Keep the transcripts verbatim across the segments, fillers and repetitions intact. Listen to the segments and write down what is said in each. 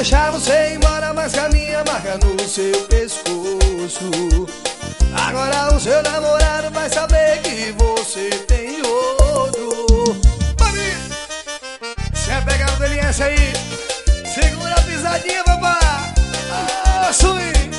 deixar você embora, mas com a minha marca no seu pescoço. Agora o seu namorado vai saber que você tem outro. Mami, se é pegado dele essa aí, segura a pisadinha, papai. Ah, swing.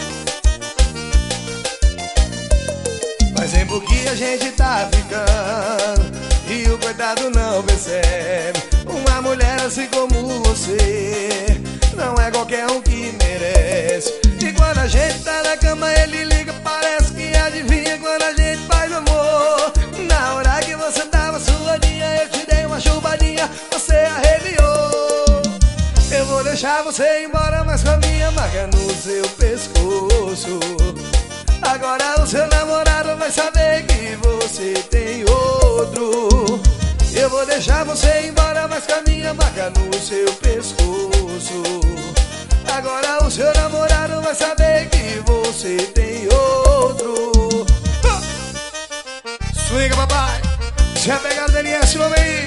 Faz tempo que a gente tá ficando e o coitado não percebe. Uma mulher assim como você não é qualquer um que merece. E quando a gente tá na cama ele liga, parece que adivinha quando a gente faz amor. Na hora que você tava suadinha, eu te dei uma chupadinha, você arrepiou. Eu vou deixar você embora, mas com a minha marca no seu pescoço. Agora o seu namorado vai saber que você tem outro. Eu vou deixar você embora, mas com a minha marca no seu pescoço. Agora o seu namorado vai saber que você tem outro. Swinga, papai. Se a pegada dele é esse homem aí.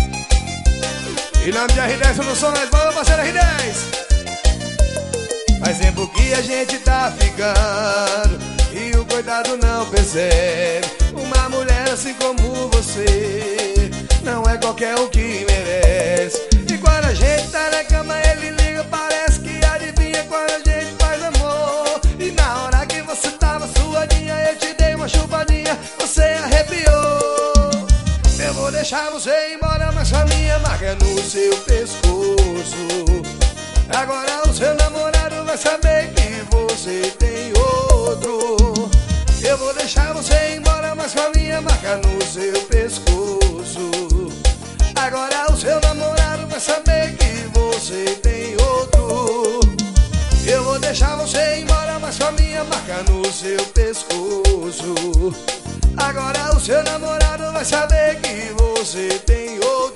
E nome de R dez no som, nós vamos parceiro R dez. Faz tempo que a gente tá ficando e o coitado não percebe. Uma mulher assim como você não é qualquer um que merece. E quando a gente tá na cama ele liga, parece que adivinha quando a gente faz amor. E na hora que você tava suadinha, eu te dei uma chupadinha, você arrepiou. Eu vou deixar você embora, mas com a minha marca no seu pescoço. Agora o seu namorado vai saber que você tem outro. Eu vou deixar você embora, mas com a minha marca no seu pescoço. Agora o seu namorado vai saber que você tem outro. Eu vou deixar você embora, mas com a minha marca no seu pescoço. Agora o seu namorado vai saber que você tem outro.